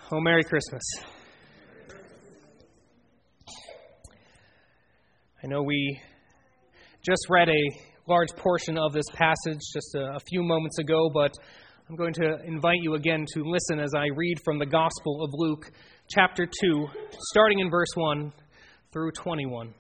Oh, Merry Christmas. I know we just read a large portion of this passage just a few moments ago, but I'm going to invite you again to listen as I read from the Gospel of Luke, chapter 2, starting in verse 1 through 21.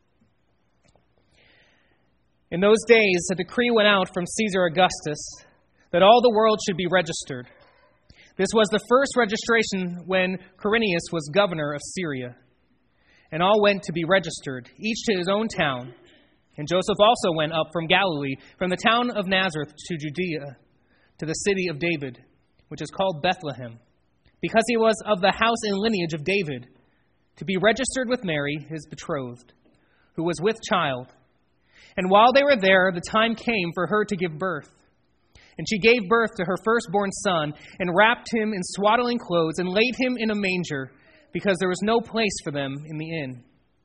In those days, a decree went out from Caesar Augustus that all the world should be registered. This was the first registration when Quirinius was governor of Syria. And all went to be registered, each to his own town. And Joseph also went up from Galilee, from the town of Nazareth to Judea, to the city of David, which is called Bethlehem, because he was of the house and lineage of David, to be registered with Mary, his betrothed, who was with child. And while they were there, the time came for her to give birth. And she gave birth to her firstborn son, and wrapped him in swaddling clothes, and laid him in a manger, because there was no place for them in the inn.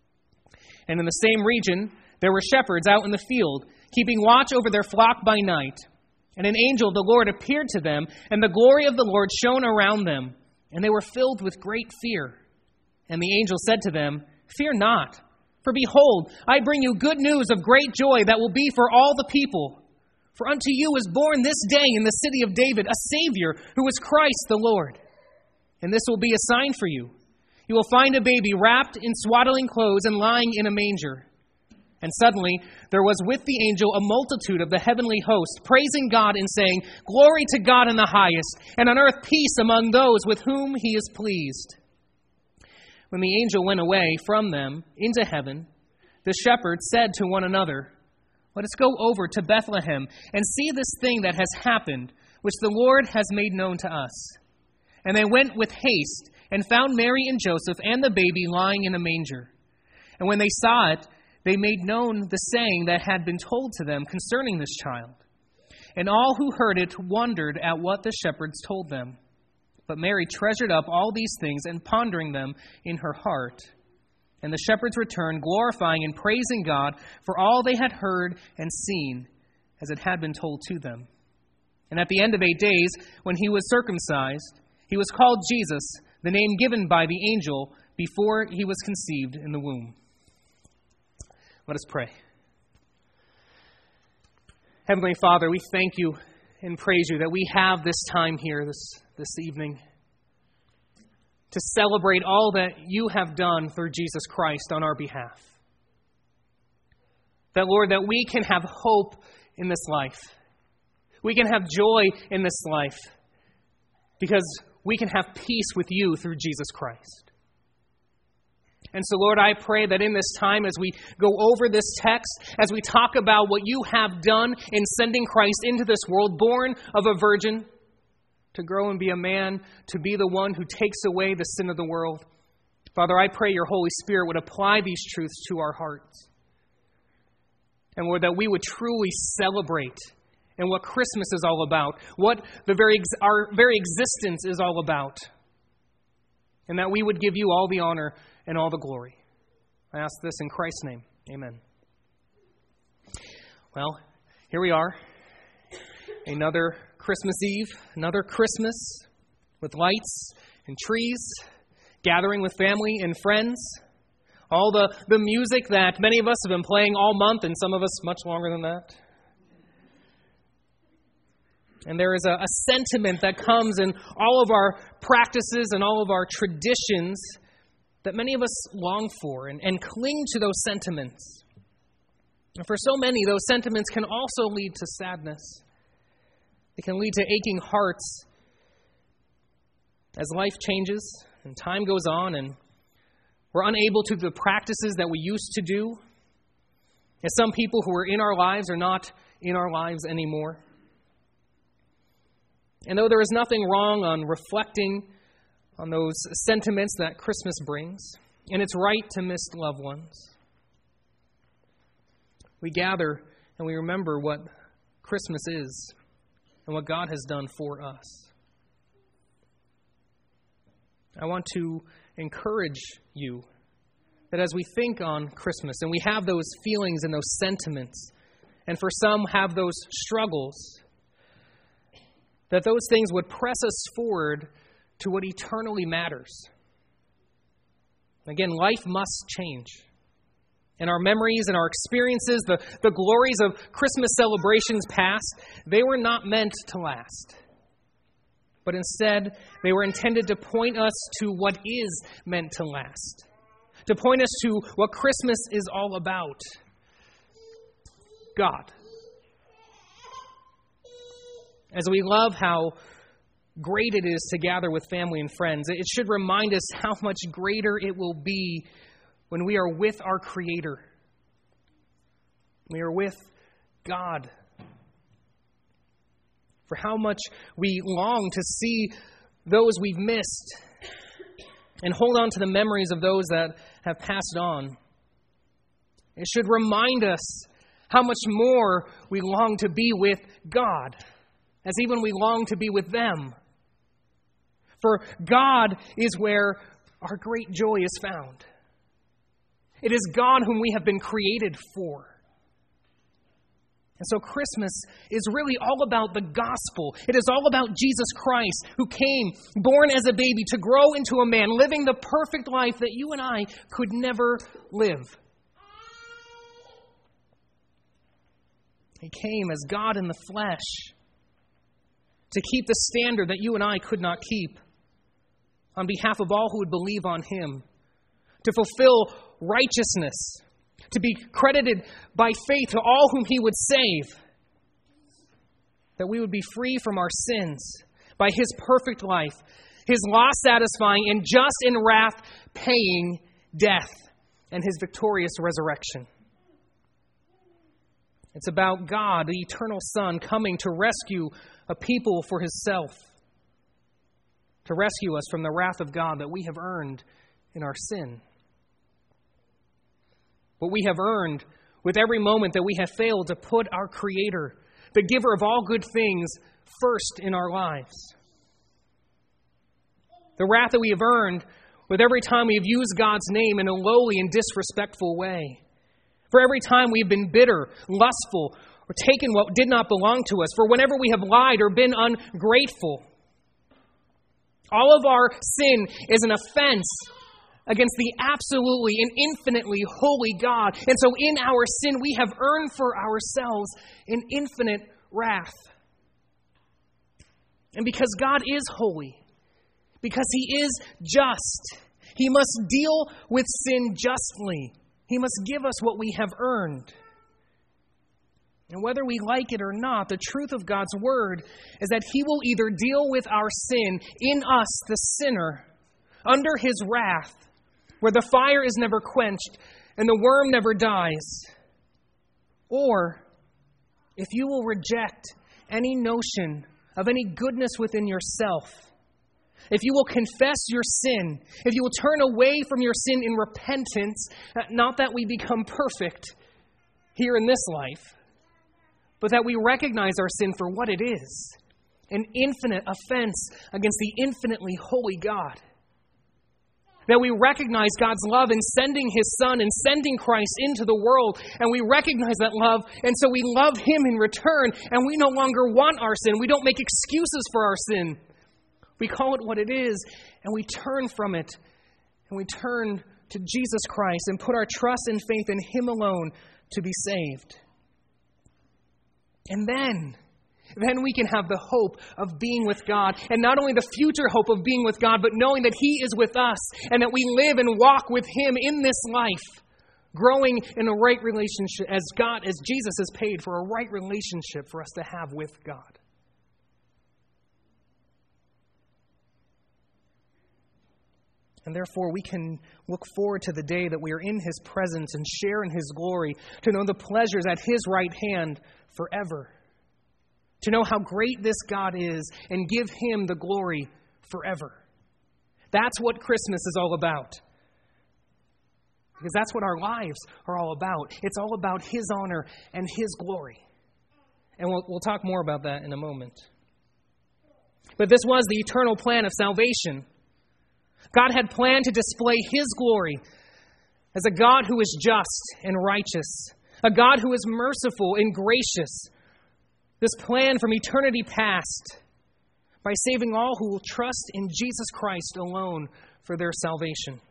And in the same region there were shepherds out in the field, keeping watch over their flock by night. And an angel of the Lord appeared to them, and the glory of the Lord shone around them, and they were filled with great fear. And the angel said to them, "Fear not, for behold, I bring you good news of great joy that will be for all the people. For unto you is born this day in the city of David a Savior, who is Christ the Lord. And this will be a sign for you. You will find a baby wrapped in swaddling clothes and lying in a manger." And suddenly there was with the angel a multitude of the heavenly host, praising God and saying, "Glory to God in the highest, and on earth peace among those with whom he is pleased." When the angel went away from them into heaven, the shepherds said to one another, "Let us go over to Bethlehem and see this thing that has happened, which the Lord has made known to us." And they went with haste and found Mary and Joseph and the baby lying in a manger. And when they saw it, they made known the saying that had been told to them concerning this child. And all who heard it wondered at what the shepherds told them. But Mary treasured up all these things and pondering them in her heart. And the shepherds returned, glorifying and praising God for all they had heard and seen, as it had been told to them. And at the end of 8 days, when he was circumcised, he was called Jesus, the name given by the angel before he was conceived in the womb. Let us pray. Heavenly Father, we thank you and praise you that we have this time here this evening to celebrate all that you have done through Jesus Christ on our behalf. That, Lord, that we can have hope in this life. We can have joy in this life because we can have peace with you through Jesus Christ. And so, Lord, I pray that in this time as we go over this text, as we talk about what you have done in sending Christ into this world, born of a virgin, to grow and be a man, to be the one who takes away the sin of the world. Father, I pray your Holy Spirit would apply these truths to our hearts. And Lord, that we would truly celebrate and what Christmas is all about, what our very existence is all about. And that we would give you all the honor and all the glory. I ask this in Christ's name. Amen. Well, here we are. Another Christmas Eve, another Christmas with lights and trees, gathering with family and friends. All the music that many of us have been playing all month, and some of us much longer than that. And there is a sentiment that comes in all of our practices and all of our traditions that many of us long for and cling to those sentiments. And for so many, those sentiments can also lead to sadness. It can lead to aching hearts as life changes and time goes on and we're unable to do the practices that we used to do. And some people who are in our lives are not in our lives anymore. And though there is nothing wrong on reflecting on those sentiments that Christmas brings, and it's right to miss loved ones, we gather and we remember what Christmas is and what God has done for us. I want to encourage you that as we think on Christmas and we have those feelings and those sentiments, and for some have those struggles, that those things would press us forward to what eternally matters. Again, life must change. And our memories and our experiences, the glories of Christmas celebrations past, they were not meant to last. But instead, they were intended to point us to what is meant to last. To point us to what Christmas is all about. God. As we love how great it is to gather with family and friends, it should remind us how much greater it will be when we are with our Creator. We are with God. For how much we long to see those we've missed and hold on to the memories of those that have passed on. It should remind us how much more we long to be with God, as even we long to be with them. For God is where our great joy is found. It is God whom we have been created for. And so Christmas is really all about the gospel. It is all about Jesus Christ, who came, born as a baby, to grow into a man, living the perfect life that you and I could never live. He came as God in the flesh to keep the standard that you and I could not keep on behalf of all who would believe on Him, to fulfill righteousness, to be credited by faith to all whom He would save, that we would be free from our sins by His perfect life, His law-satisfying and just in wrath paying death, and His victorious resurrection. It's about God, the eternal Son, coming to rescue a people for Himself, to rescue us from the wrath of God that we have earned in our sin. What we have earned with every moment that we have failed to put our Creator, the giver of all good things, first in our lives. The wrath that we have earned with every time we have used God's name in a lowly and disrespectful way. For every time we have been bitter, lustful, or taken what did not belong to us. For whenever we have lied or been ungrateful. All of our sin is an offense against the absolutely and infinitely holy God. And so in our sin, we have earned for ourselves an infinite wrath. And because God is holy, because He is just, He must deal with sin justly. He must give us what we have earned. And whether we like it or not, the truth of God's word is that He will either deal with our sin in us, the sinner, under His wrath, where the fire is never quenched and the worm never dies. Or, if you will reject any notion of any goodness within yourself, if you will confess your sin, if you will turn away from your sin in repentance, not that we become perfect here in this life, but that we recognize our sin for what it is, an infinite offense against the infinitely holy God. That we recognize God's love in sending His Son and sending Christ into the world, and we recognize that love, and so we love Him in return, and we no longer want our sin. We don't make excuses for our sin. We call it what it is, and we turn from it, and we turn to Jesus Christ and put our trust and faith in Him alone to be saved. And then we can have the hope of being with God, and not only the future hope of being with God, but knowing that He is with us, and that we live and walk with Him in this life, growing in a right relationship as Jesus has paid for a right relationship for us to have with God. And therefore, we can look forward to the day that we are in His presence and share in His glory, to know the pleasures at His right hand forever, to know how great this God is and give Him the glory forever. That's what Christmas is all about. Because that's what our lives are all about. It's all about His honor and His glory. And we'll talk more about that in a moment. But this was the eternal plan of salvation. God had planned to display His glory as a God who is just and righteous, a God who is merciful and gracious. This plan from eternity past, by saving all who will trust in Jesus Christ alone for their salvation.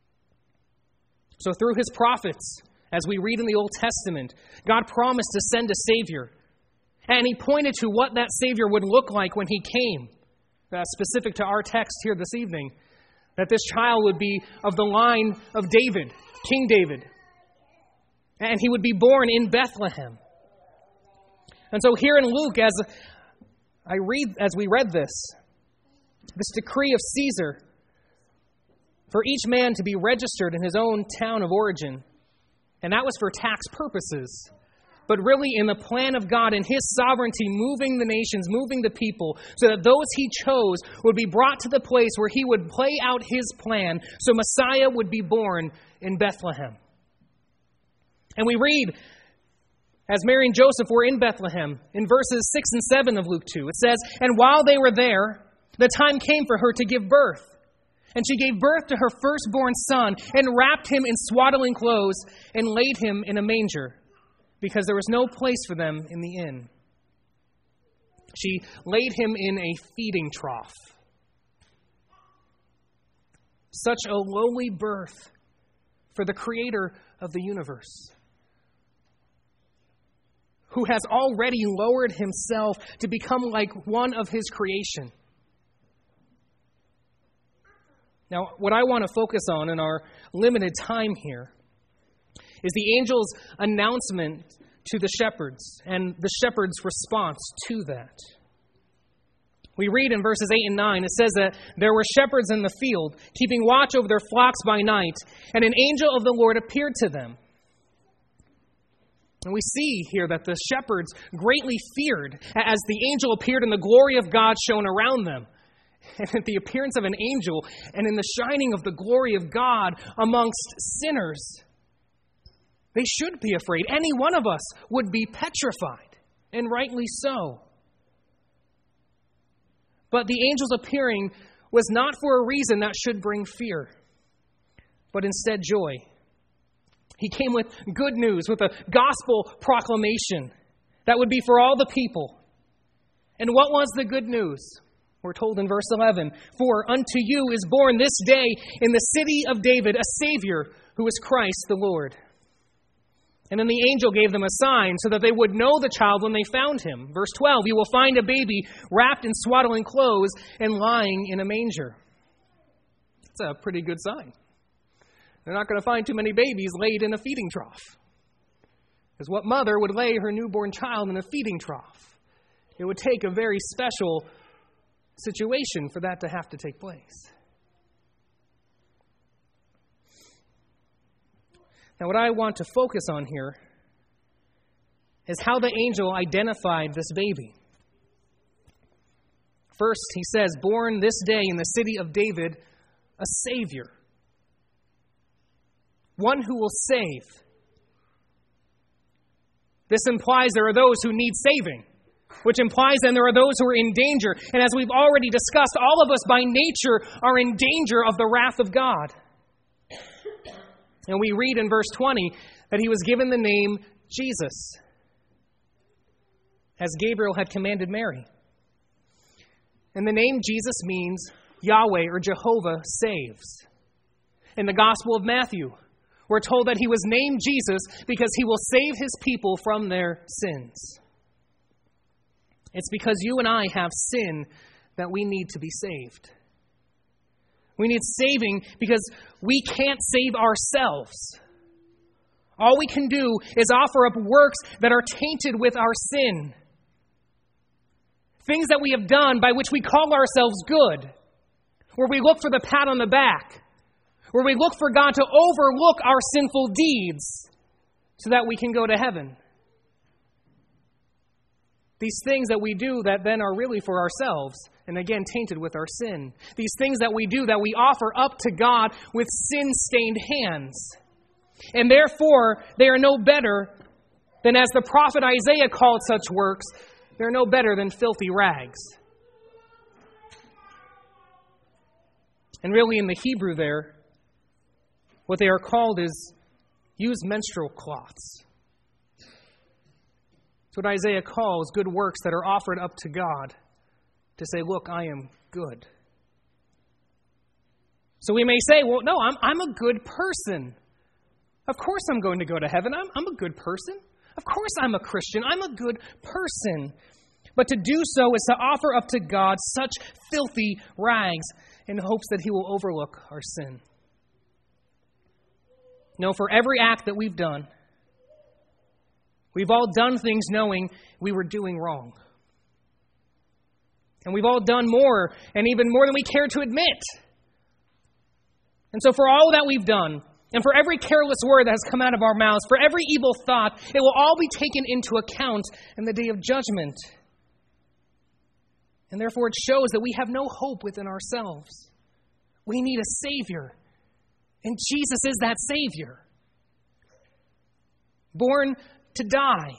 So through his prophets, as we read in the Old Testament, God promised to send a Savior. And he pointed to what that Savior would look like when he came. Specific to our text here this evening, that this child would be of the line of David, King David. And he would be born in Bethlehem. And so here in Luke, as we read this decree of Caesar for each man to be registered in his own town of origin, and that was for tax purposes, but really in the plan of God and his sovereignty, moving the nations, moving the people, so that those he chose would be brought to the place where he would play out his plan, so Messiah would be born in Bethlehem. And we read, as Mary and Joseph were in Bethlehem, in verses 6 and 7 of Luke 2, it says, "And while they were there, the time came for her to give birth. And she gave birth to her firstborn son, and wrapped him in swaddling clothes, and laid him in a manger, because there was no place for them in the inn." She laid him in a feeding trough. Such a lowly birth for the Creator of the universe, who has already lowered himself to become like one of his creation. Now, what I want to focus on in our limited time here is the angel's announcement to the shepherds and the shepherds' response to that. We read in verses 8 and 9, it says that there were shepherds in the field, keeping watch over their flocks by night, and an angel of the Lord appeared to them. And we see here that the shepherds greatly feared as the angel appeared and the glory of God shone around them. And at the appearance of an angel and in the shining of the glory of God amongst sinners, they should be afraid. Any one of us would be petrified, and rightly so. But the angel's appearing was not for a reason that should bring fear, but instead joy. He came with good news, with a gospel proclamation that would be for all the people. And what was the good news? We're told in verse 11, "For unto you is born this day in the city of David a Savior, who is Christ the Lord." And then the angel gave them a sign so that they would know the child when they found him. Verse 12, "You will find a baby wrapped in swaddling clothes and lying in a manger." It's a pretty good sign. They're not going to find too many babies laid in a feeding trough. Because what mother would lay her newborn child in a feeding trough? It would take a very special situation for that to have to take place. Now, what I want to focus on here is how the angel identified this baby. First, he says, "Born this day in the city of David, a Savior." One who will save. This implies there are those who need saving, which implies then there are those who are in danger. And as we've already discussed, all of us by nature are in danger of the wrath of God. And we read in verse 20 that he was given the name Jesus, as Gabriel had commanded Mary. And the name Jesus means Yahweh or Jehovah saves. In the Gospel of Matthew, we're told that he was named Jesus because he will save his people from their sins. It's because you and I have sin that we need to be saved. We need saving because we can't save ourselves. All we can do is offer up works that are tainted with our sin. Things that we have done by which we call ourselves good, where we look for the pat on the back, where we look for God to overlook our sinful deeds so that we can go to heaven. These things that we do that then are really for ourselves, and again, tainted with our sin. These things that we do that we offer up to God with sin-stained hands. And therefore, they are no better than, as the prophet Isaiah called such works, they're no better than filthy rags. And really in the Hebrew there, what they are called is used menstrual cloths. It's what Isaiah calls good works that are offered up to God to say, look, I am good. So we may say, well, no, I'm a good person. Of course I'm going to go to heaven. I'm a good person. Of course I'm a Christian. I'm a good person. But to do so is to offer up to God such filthy rags in hopes that He will overlook our sin. No, for every act that we've done, we've all done things knowing we were doing wrong. And we've all done more, and even more than we care to admit. And so for all that we've done, and for every careless word that has come out of our mouths, for every evil thought, it will all be taken into account in the day of judgment. And therefore it shows that we have no hope within ourselves. We need a Savior. And Jesus is that Savior. Born to die.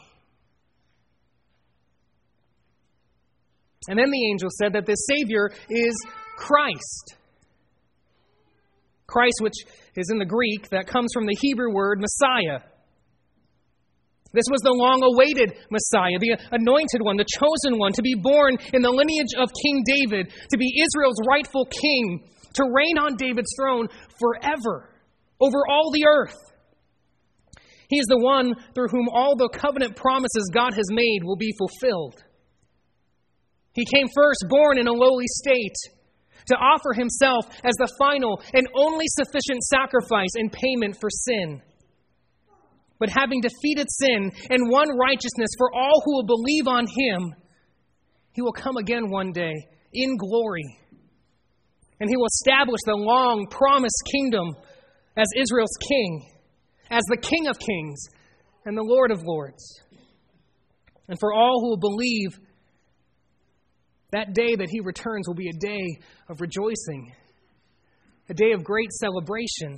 And then the angel said that this Savior is Christ. Christ, which is in the Greek, that comes from the Hebrew word Messiah. This was the long-awaited Messiah, the anointed one, the chosen one, to be born in the lineage of King David, to be Israel's rightful king, to reign on David's throne forever, over all the earth. He is the one through whom all the covenant promises God has made will be fulfilled. He came first, born in a lowly state, to offer Himself as the final and only sufficient sacrifice in payment for sin. But having defeated sin and won righteousness for all who will believe on Him, He will come again one day in glory. And He will establish the long-promised kingdom as Israel's king, as the King of kings and the Lord of lords. And for all who will believe, that day that He returns will be a day of rejoicing, a day of great celebration.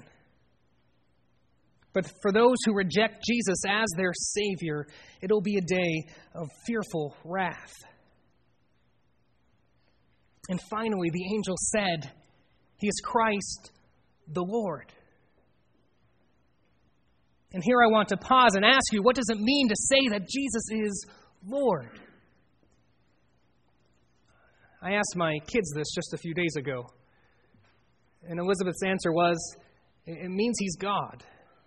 But for those who reject Jesus as their Savior, it'll be a day of fearful wrath. And finally, the angel said, He is Christ the Lord. And here I want to pause and ask you, what does it mean to say that Jesus is Lord? I asked my kids this just a few days ago. And Elizabeth's answer was, it means He's God.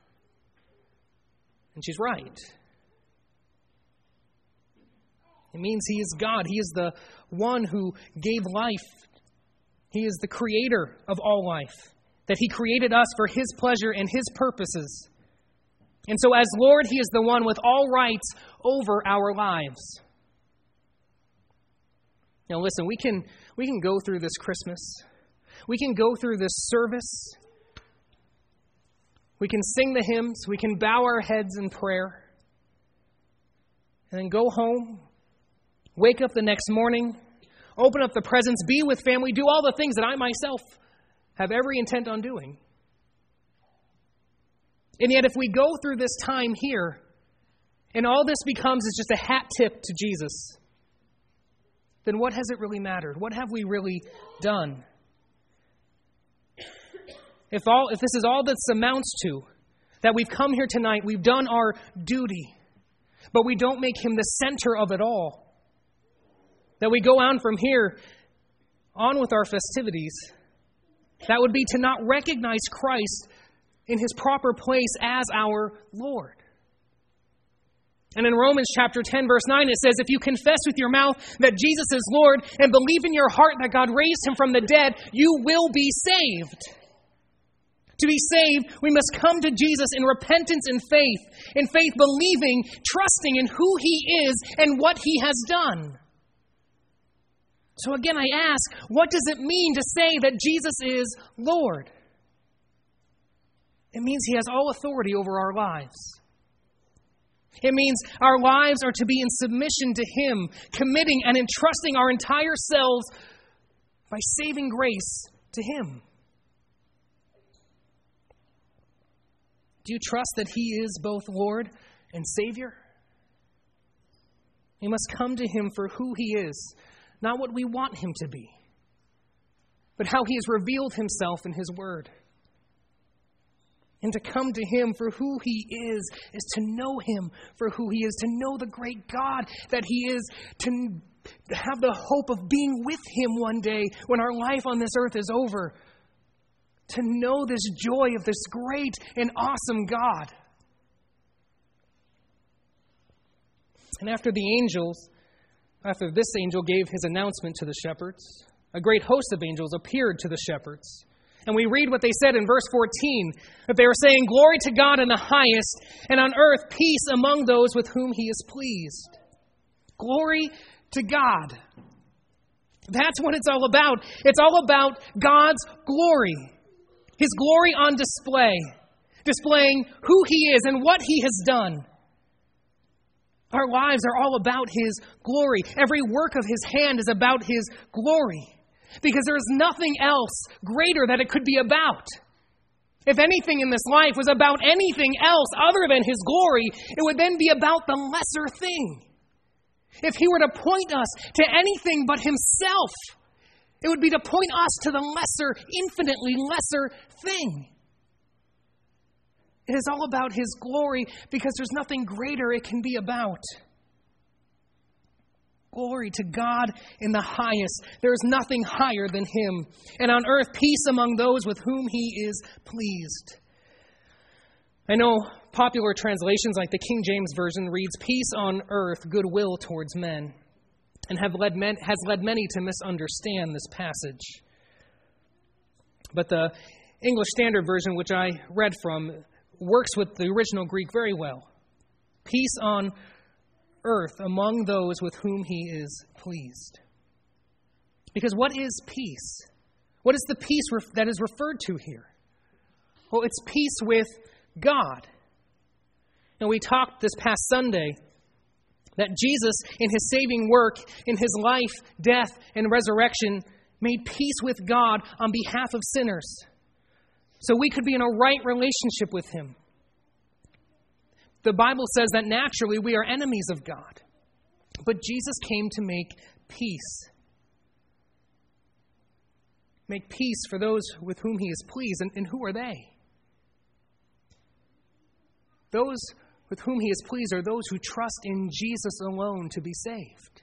And she's right. It means He is God. He is the one who gave life. He is the creator of all life. That He created us for His pleasure and His purposes. And so as Lord, He is the one with all rights over our lives. Now listen, we can go through this Christmas. We can go through this service. We can sing the hymns. We can bow our heads in prayer. And then go home. Wake up the next morning. Open up the presents. Be with family. Do all the things that I myself have every intent on doing. And yet if we go through this time here, and all this becomes is just a hat tip to Jesus, then what has it really mattered? What have we really done? If this is all this amounts to, that we've come here tonight, we've done our duty, but we don't make Him the center of it all, that we go on from here on with our festivities, that would be to not recognize Christ in His proper place as our Lord. And in Romans chapter 10, verse 9, it says, if you confess with your mouth that Jesus is Lord and believe in your heart that God raised Him from the dead, you will be saved. To be saved, we must come to Jesus in repentance and faith believing, trusting in who He is and what He has done. So again, I ask, what does it mean to say that Jesus is Lord? It means He has all authority over our lives. It means our lives are to be in submission to Him, committing and entrusting our entire selves by saving grace to Him. Do you trust that He is both Lord and Savior? We must come to Him for who He is, not what we want Him to be, but how He has revealed Himself in His Word. And to come to Him for who He is to know Him for who He is, to know the great God that He is, to have the hope of being with Him one day when our life on this earth is over. To know this joy of this great and awesome God. And after this angel gave his announcement to the shepherds, a great host of angels appeared to the shepherds. And we read what they said in verse 14, that they were saying, "Glory to God in the highest, and on earth peace among those with whom He is pleased." Glory to God. That's what it's all about. It's all about God's glory. His glory on display. Displaying who He is and what He has done. Our lives are all about His glory. Every work of His hand is about His glory. Because there is nothing else greater that it could be about. If anything in this life was about anything else other than His glory, it would then be about the lesser thing. If He were to point us to anything but Himself, it would be to point us to the lesser, infinitely lesser thing. It is all about His glory because there's nothing greater it can be about. Glory to God in the highest. There is nothing higher than Him. And on earth, peace among those with whom He is pleased. I know popular translations like the King James Version reads, "Peace on earth, goodwill towards men," and has led many to misunderstand this passage. But the English Standard Version, which I read from, works with the original Greek very well. Peace on earth among those with whom He is pleased. Because what is peace? What is the peace that is referred to here? Well, it's peace with God. And we talked this past Sunday that Jesus, in His saving work, in His life, death, and resurrection, made peace with God on behalf of sinners. So we could be in a right relationship with Him. The Bible says that naturally we are enemies of God. But Jesus came to make peace. Make peace for those with whom He is pleased. And who are they? Those with whom He is pleased are those who trust in Jesus alone to be saved.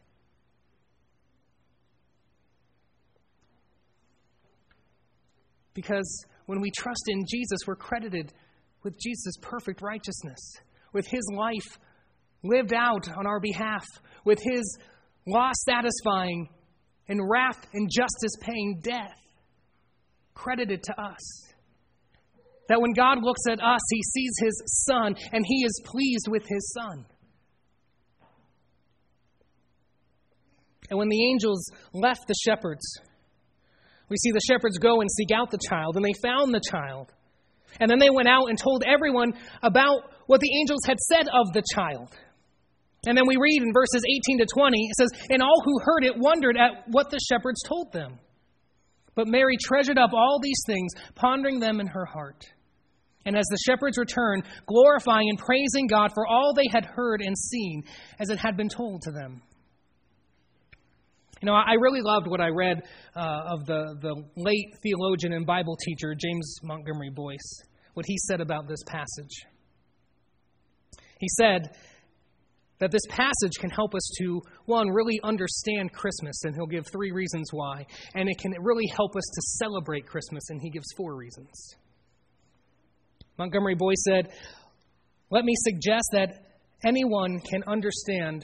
Because when we trust in Jesus, we're credited with Jesus' perfect righteousness, with His life lived out on our behalf, with His law-satisfying and wrath and justice-paying death credited to us. That when God looks at us, He sees His Son, and He is pleased with His Son. And when the angels left the shepherds, we see the shepherds go and seek out the child, and they found the child. And then they went out and told everyone about what the angels had said of the child. And then we read in verses 18 to 20, it says, "And all who heard it wondered at what the shepherds told them. But Mary treasured up all these things, pondering them in her heart. And as the shepherds returned, glorifying and praising God for all they had heard and seen, as it had been told to them." You know, I really loved what I read of the late theologian and Bible teacher, James Montgomery Boyce, what he said about this passage. He said that this passage can help us to, one, really understand Christmas, and he'll give 3 reasons why. And it can really help us to celebrate Christmas, and he gives 4 reasons. Montgomery Boyce said, "Let me suggest that anyone can understand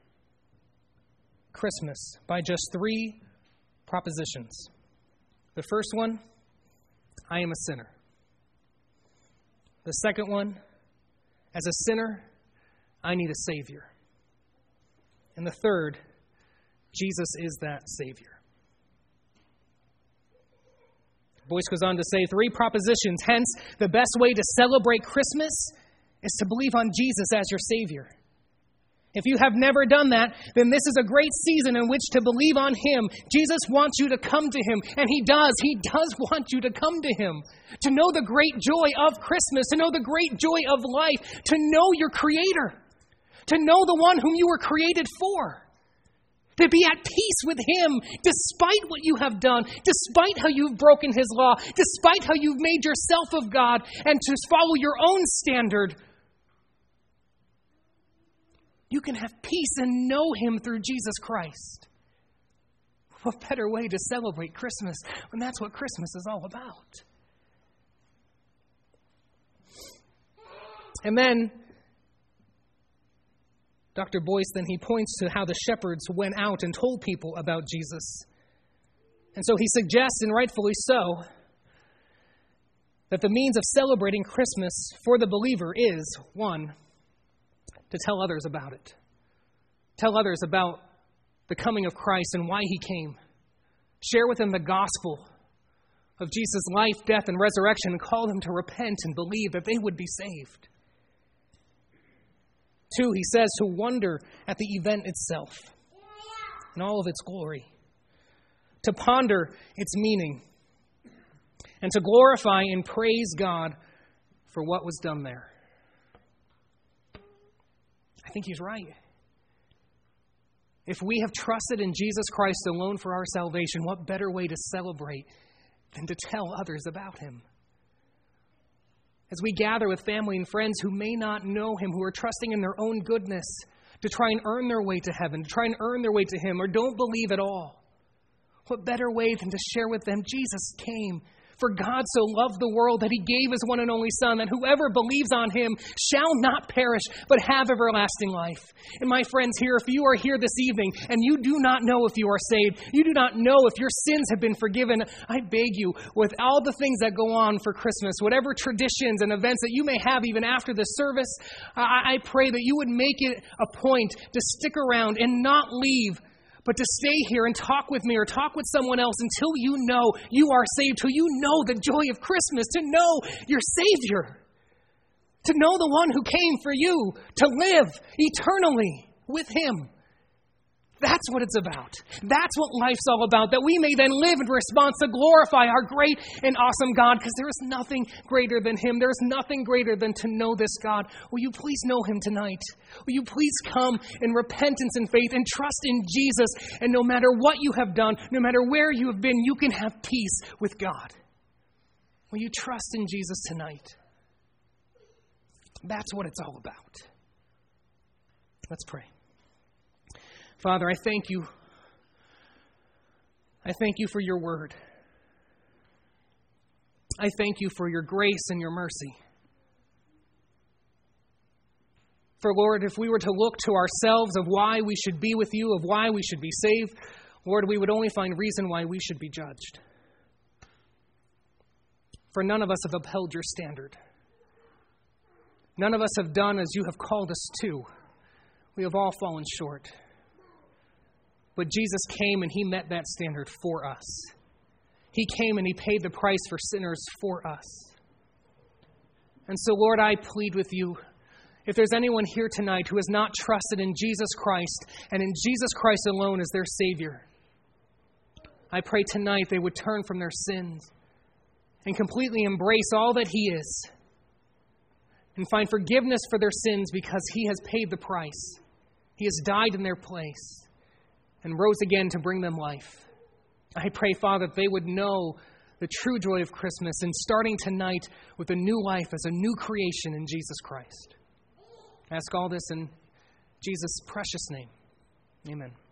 Christmas by just 3 propositions. The first one, I am a sinner. The second one, as a sinner, I need a Savior. And the third, Jesus is that Savior." Boyce goes on to say 3 propositions. Hence, the best way to celebrate Christmas is to believe on Jesus as your Savior. If you have never done that, then this is a great season in which to believe on Him. Jesus wants you to come to Him, and He does. He does want you to come to Him. To know the great joy of Christmas, to know the great joy of life, to know your Creator, to know the one whom you were created for, To be at peace with Him, despite what you have done, despite how you've broken His law, despite how you've made yourself of God, and to follow your own standard. You can have peace and know Him through Jesus Christ. What better way to celebrate Christmas when that's what Christmas is all about? And then Dr. Boyce, then he points to how the shepherds went out and told people about Jesus. And so he suggests, and rightfully so, that the means of celebrating Christmas for the believer is, one, to tell others about it. Tell others about the coming of Christ and why He came. Share with them the gospel of Jesus' life, death, and resurrection, and call them to repent and believe that they would be saved. Two, he says to wonder at the event itself and all of its glory, to ponder its meaning, and to glorify and praise God for what was done there. I think he's right. If we have trusted in Jesus Christ alone for our salvation, what better way to celebrate than to tell others about Him? As we gather with family and friends who may not know Him, who are trusting in their own goodness to try and earn their way to heaven, to try and earn their way to Him, or don't believe at all, what better way than to share with them Jesus came? For God so loved the world that He gave His one and only Son, that whoever believes on Him shall not perish, but have everlasting life. And my friends here, if you are here this evening and you do not know if you are saved, you do not know if your sins have been forgiven, I beg you, with all the things that go on for Christmas, whatever traditions and events that you may have even after the service, I pray that you would make it a point to stick around and not leave, but to stay here and talk with me or talk with someone else until you know you are saved, till you know the joy of Christmas, to know your Savior, to know the one who came for you, to live eternally with Him. That's what it's about. That's what life's all about, that we may then live in response to glorify our great and awesome God, because there is nothing greater than Him. There is nothing greater than to know this God. Will you please know Him tonight? Will you please come in repentance and faith and trust in Jesus? And no matter what you have done, no matter where you have been, you can have peace with God. Will you trust in Jesus tonight? That's what it's all about. Let's pray. Father, I thank You. I thank You for Your word. I thank You for Your grace and Your mercy. For Lord, if we were to look to ourselves of why we should be with You, of why we should be saved, Lord, we would only find reason why we should be judged. For none of us have upheld Your standard. None of us have done as You have called us to. We have all fallen short. But Jesus came and He met that standard for us. He came and He paid the price for sinners for us. And so, Lord, I plead with You, if there's anyone here tonight who has not trusted in Jesus Christ and in Jesus Christ alone as their Savior, I pray tonight they would turn from their sins and completely embrace all that He is and find forgiveness for their sins because He has paid the price. He has died in their place and rose again to bring them life. I pray, Father, that they would know the true joy of Christmas and starting tonight with a new life as a new creation in Jesus Christ. I ask all this in Jesus' precious name. Amen.